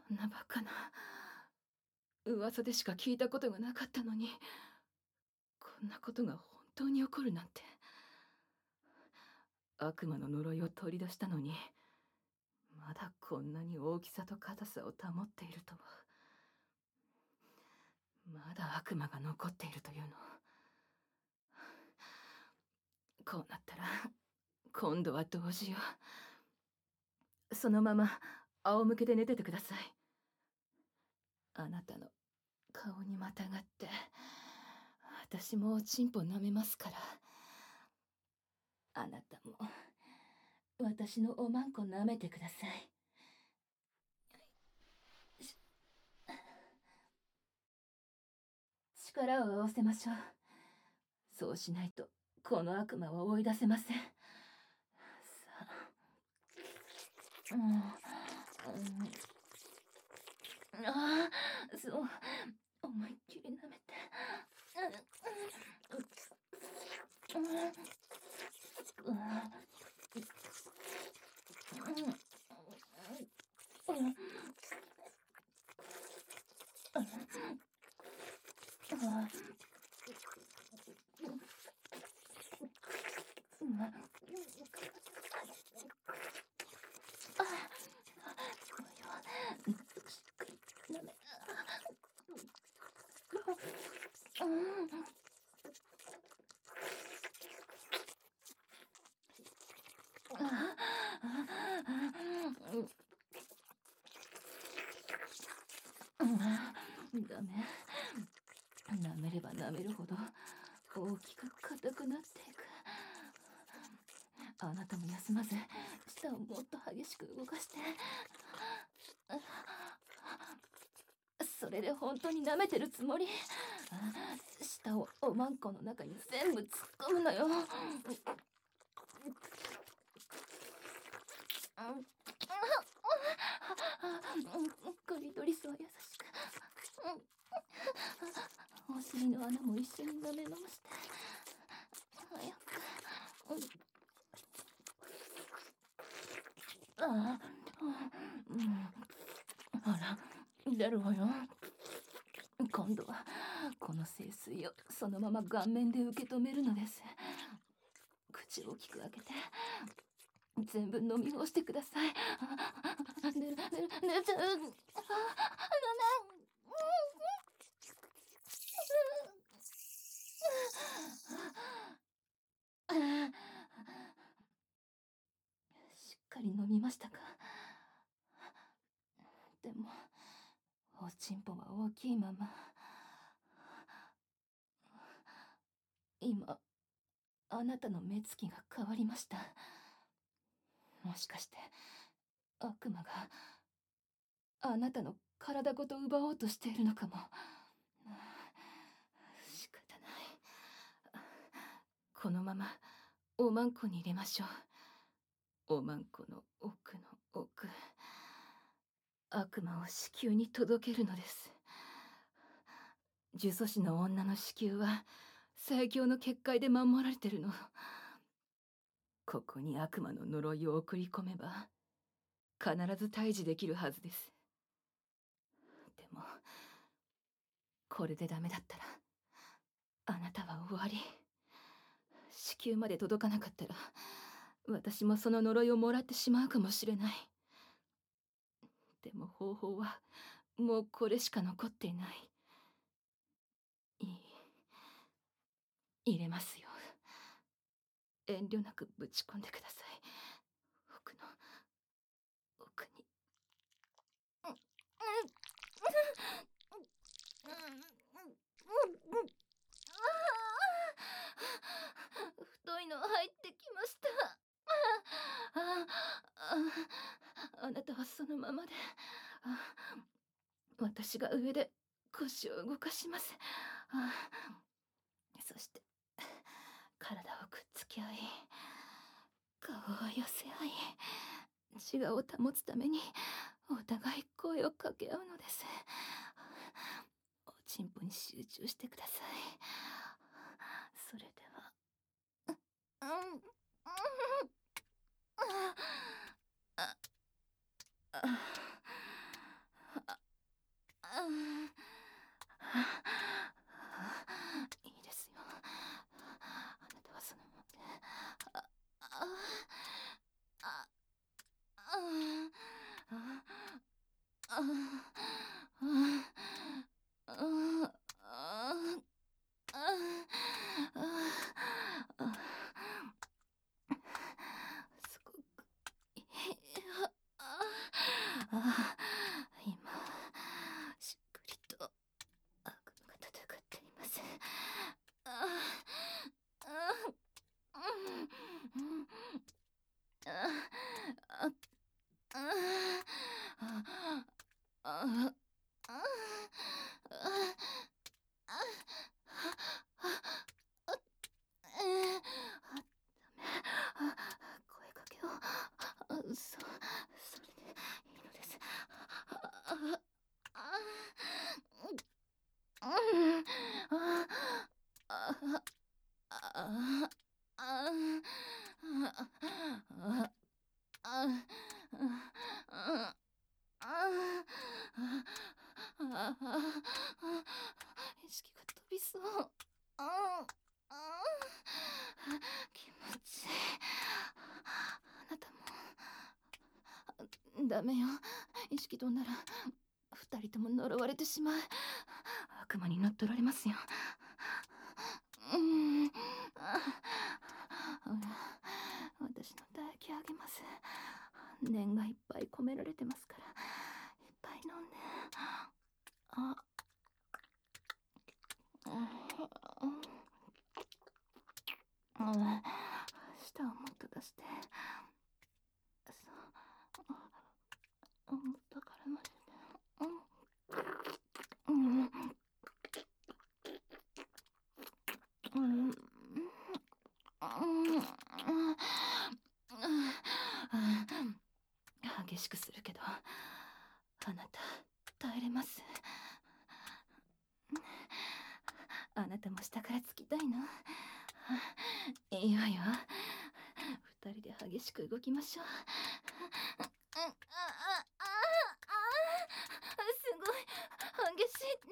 んなバカな。噂でしか聞いたことがなかったのに、こんなことが本当に起こるなんて。悪魔の呪いを取り出したのに、まだこんなに大きさと硬さを保っているとは。まだ悪魔が残っているというの。こうなったら、今度はどうしよう。そのまま仰向けで寝ててください。あなたの顔にまたがって、私もおちんぽ舐めますから。あなたも私のおまんこ舐めてください。力を合わせましょう。そうしないとこの悪魔は追い出せません。さあ、ああ、そう、思いっきり舐めて。ダメ。舐めれば舐めるほど大きく硬くなっていく。あなたも休まず舌をもっと激しく動かして。それで本当に舐めてるつもり。舌をおまんこの中に全部突っ込むのよ。クリトリスは優しく。お尻の穴も一緒に舐め回して。早く。ほら、出るわよ。今度はこの聖水をそのまま顔面で受け止めるのです。口を大きく開けて全部飲み干してください。出ちゃう。しっかり飲みましたか？でもおちんぽは大きいまま。今あなたの目つきが変わりました。もしかして悪魔があなたの体ごと奪おうとしているのかも。仕方ない。このままおまんこに入れましょう。おまんこの奥の奥。悪魔を子宮に届けるのです。呪詛師の女の子宮は最強の結界で守られてるの。ここに悪魔の呪いを送り込めば必ず退治できるはずです。でもこれでダメだったらあなたは終わり。子宮まで届かなかったら私もその呪いをもらってしまうかもしれない。でも方法はもうこれしか残っていない。入れますよ。遠慮なくぶち込んでください。奥の奥に。太いの入ってきました。あなたはそのままで。私が上で腰を動かします。そして体をくっつき合い、顔を寄せ合い、自我を保つためにお互い声を掛け合うのです。おちんぽに集中してください。それでは。 すごくいいあ今しっくりと悪夢が戦っています。ああうんうんああああ声かけをそれでいいのです。意識が飛びそう。気持ちいい。あなたもダメよ。意識飛んだら二人とも呪われてしまう。悪魔に乗っ取られますよ。ほら、私の唾液あげます。念がいっぱい込められてますから、いっぱい飲んで。あ、舌をもっと出して。そう、もっと絡ませて。激しくするけど、あなた耐えれます？あなたも下からつきたいの？いいわよ。二人で激しく動きましょう。すごい激しいです。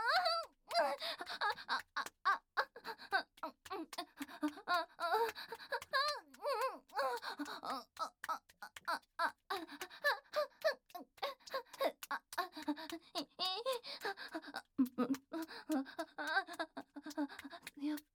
よく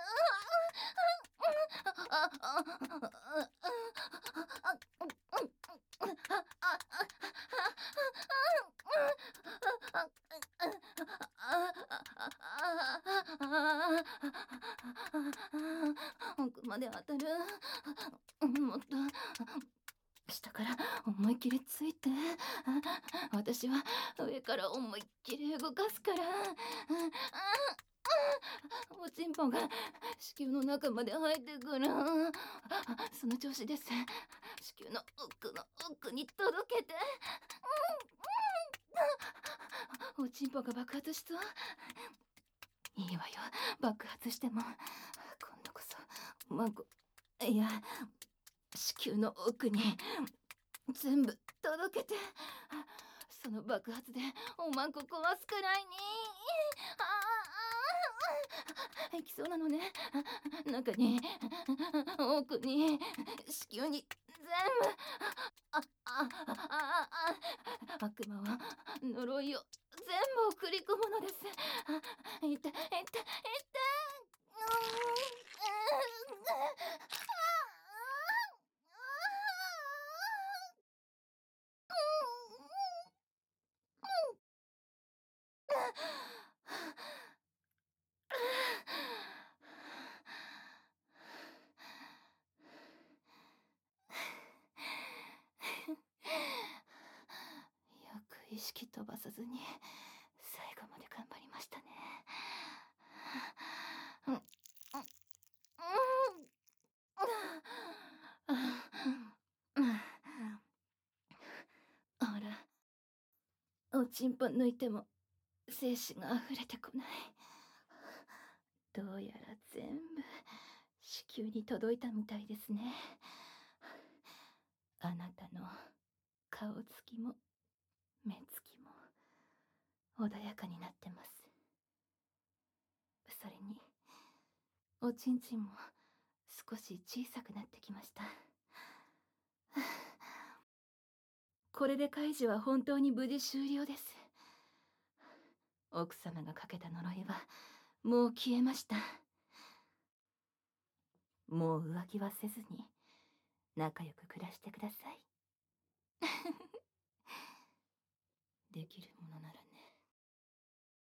奥まで当たる。もっと下から思いっきりついて。私は上から思いっきり動かすから。おちんぽが子宮の中まで入ってくる。その調子です。子宮の奥の奥に届けて。おちんぽが爆発しそう。いいわよ、爆発しても。今度こそマンコ、いや、子宮の奥に全部届けて。その爆発でおまんこ壊すくらいに。いきそうなのね。中に、奥に、子宮に全部。悪魔は呪いを全部送り込むのです。いたいたいた。よく意識飛ばさずに最後まで頑張りましたね。ほら、おちんぽ抜いても精子が溢れてこない。どうやら全部子宮に届いたみたいですね。あなたの顔つきも目つきも穏やかになってます。それにおちんちんも少し小さくなってきました。 これで開示は本当に無事終了です。奥様がかけた呪いはもう消えました。もう浮気はせずに仲良く暮らしてください。できるものならね。